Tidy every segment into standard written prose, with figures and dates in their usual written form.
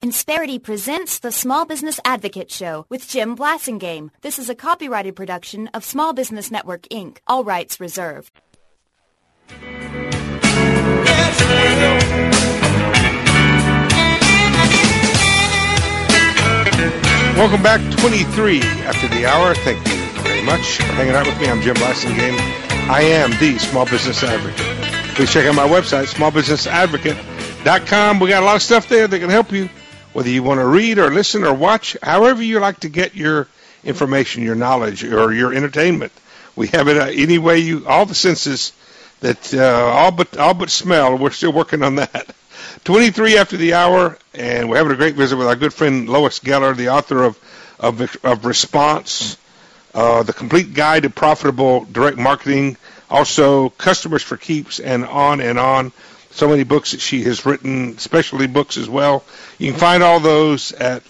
Insperity presents the Small Business Advocate Show with Jim Blasingame. This is a copyrighted production of Small Business Network, Inc. All rights reserved. Welcome back, 23 after the hour. Thank you very much for hanging out with me. I'm Jim Blasingame. I am the Small Business Advocate. Please check out my website, smallbusinessadvocate.com. We got a lot of stuff there that can help you, whether you want to read or listen or watch, however you like to get your information, your knowledge, or your entertainment. We have it any way you, all the senses that all but smell. We're still working on that. 23 after the hour, and we're having a great visit with our good friend Lois Geller, the author of Response, The Complete Guide to Profitable Direct Marketing, also Customers for Keeps, and on and on. So many books that she has written, specialty books as well. You can find all those at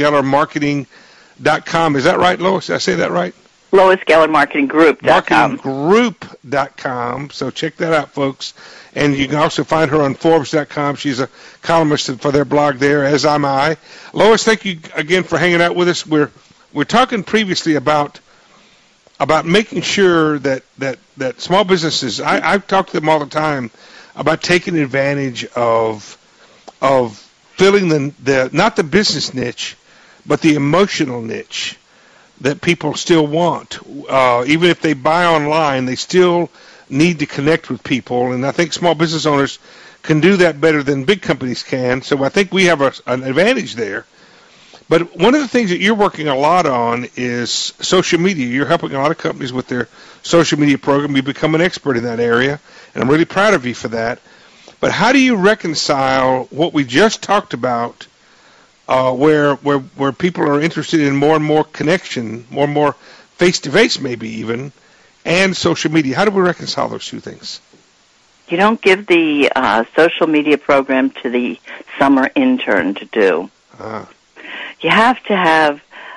LoisGellerMarketing.com. Is that right, Lois? Did I say that right? LoisGellerMarketingGroup.com. Marketinggroup.com. So check that out, folks. And you can also find her on Forbes.com. She's a columnist for their blog there, as am I. Lois, thank you again for hanging out with us. We're talking previously about making sure that small businesses, I talk to them all the time about taking advantage of filling the not the business niche, but the emotional niche that people still want. Even if they buy online, they still need to connect with people, and I think small business owners can do that better than big companies can, so I think we have an advantage there. But one of the things that you're working a lot on is social media. You're helping a lot of companies with their social media program. You've become an expert in that area, and I'm really proud of you for that. But how do you reconcile what we just talked about, where people are interested in more and more connection, more and more face-to-face maybe even, and social media? How do we reconcile those two things? You don't give the social media program to the summer intern to do. You have to have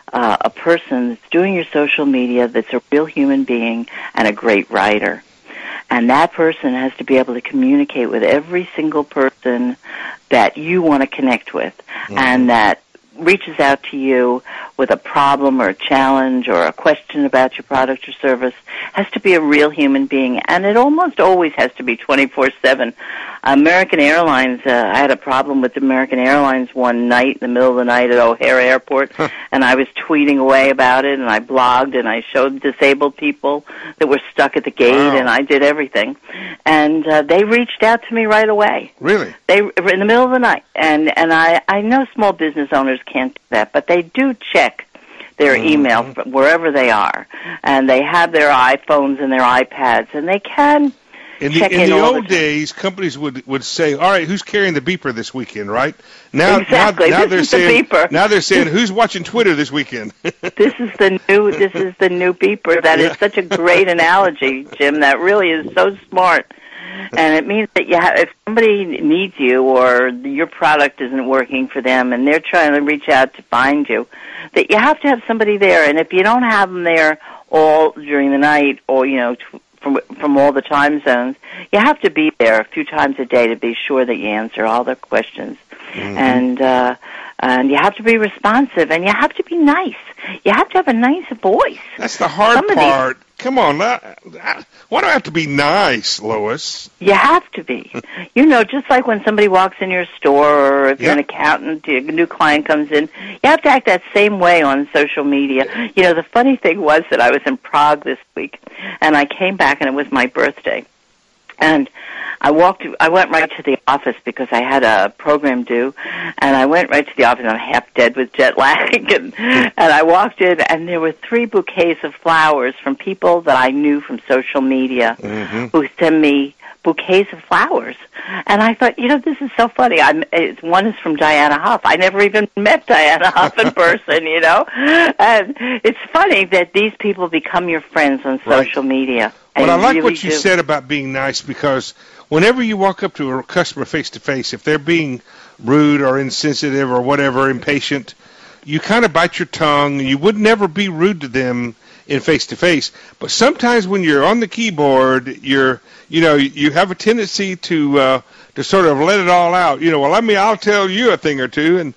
a person that's doing your social media that's a real human being and a great writer. And that person has to be able to communicate with every single person that you want to connect with, and that reaches out to you with a problem or a challenge or a question about your product or service has to be a real human being, and it almost always has to be 24/7. American Airlines, I had a problem with American Airlines one night in the middle of the night at O'Hare Airport, and I was tweeting away about it, and I blogged, and I showed disabled people that were stuck at the gate, and I did everything. And they reached out to me right away. Really? They were in the middle of the night, and I know small business owners can't do that, but they do check their email wherever they are, and they have their iPhones and their iPads, and they can check in. In the old days, companies would say, "All right, who's carrying the beeper this weekend?" Right? Now, exactly. now they're saying, the beeper. Now they're saying, "Who's watching Twitter this weekend?" This is the new beeper. That is such a great analogy, Jim. That really is so smart. And it means that if somebody needs you or your product isn't working for them and they're trying to reach out to find you, that you have to have somebody there. And if you don't have them there all during the night or, from all the time zones, you have to be there a few times a day to be sure that you answer all their questions. And you have to be responsive, and you have to be nice. You have to have a nice voice. That's the hard part. Come on, why do I have to be nice, Lois? You have to be. Just like when somebody walks in your store, or if you're an accountant, a new client comes in, you have to act that same way on social media. The funny thing was that I was in Prague this week, and I came back, and it was my birthday. And I went right to the office because I had a program due, and I went right to the office. I'm half dead with jet lag, and I walked in, and there were 3 bouquets of flowers from people that I knew from social media who sent me bouquets of flowers. And I thought, this is so funny. One is from Diana Huff. I never even met Diana Huff in person, And it's funny that these people become your friends on social media. Well, I like what you said about being nice, because whenever you walk up to a customer face-to-face, if they're being rude or insensitive or whatever, impatient, you kind of bite your tongue. You would never be rude to them in face-to-face. But sometimes when you're on the keyboard, you have a tendency to sort of let it all out. I'll tell you a thing or two,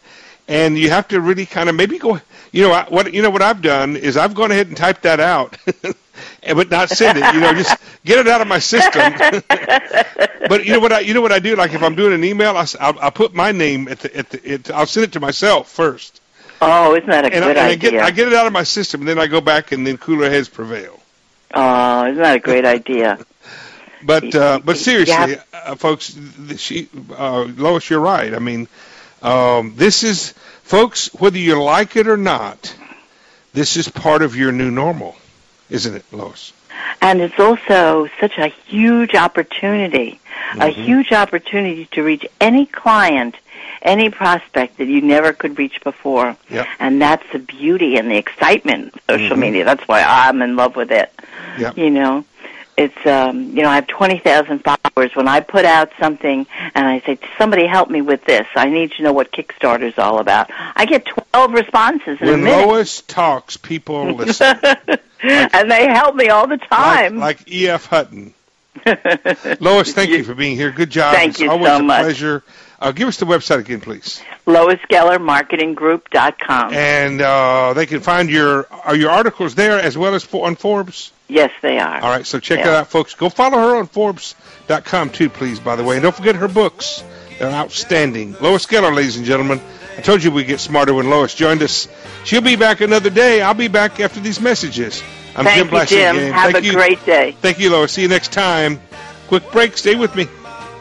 And you have to really kind of maybe go, what I've done is I've gone ahead and typed that out, but not send it, just get it out of my system. But you know what I do? Like if I'm doing an email, I'll put my name I'll send it to myself first. Oh, isn't that a good idea? I get it out of my system, and then I go back, and then cooler heads prevail. Oh, isn't that a great idea? But seriously, folks, Lois, you're right. I mean, this is, folks, whether you like it or not, this is part of your new normal, isn't it, Lois? And it's also such a huge opportunity, a huge opportunity to reach any client, any prospect that you never could reach before. Yep. And that's the beauty and the excitement of social media. That's why I'm in love with it. Yep. It's, I have 20,000 followers. When I put out something and I say, somebody help me with this, I need to know what Kickstarter's all about, I get 12 responses in a minute. When Lois talks, people listen. And they help me all the time. Like E.F. Hutton. Lois, thank you for being here. Good job. Thank you so much. It's always a pleasure. Give us the website again, please. LoisGellerMarketingGroup.com. And they can find your articles there as well as on Forbes? Yes, they are. All right, so check that out, folks. Go follow her on Forbes.com, too, please, by the way. And don't forget her books. They're outstanding. Lois Geller, ladies and gentlemen. I told you we'd get smarter when Lois joined us. She'll be back another day. I'll be back after these messages. I'm Jim Blasingame. Thank you, Jim. Have a great day. Thank you, Lois. See you next time. Quick break. Stay with me.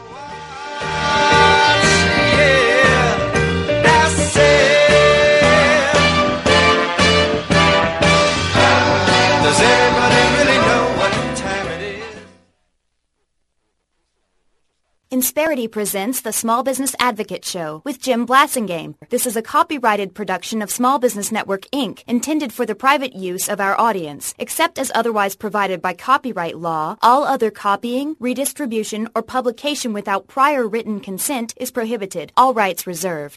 Insperity presents the Small Business Advocate Show with Jim Blasingame. This is a copyrighted production of Small Business Network, Inc., intended for the private use of our audience. Except as otherwise provided by copyright law, all other copying, redistribution, or publication without prior written consent is prohibited. All rights reserved.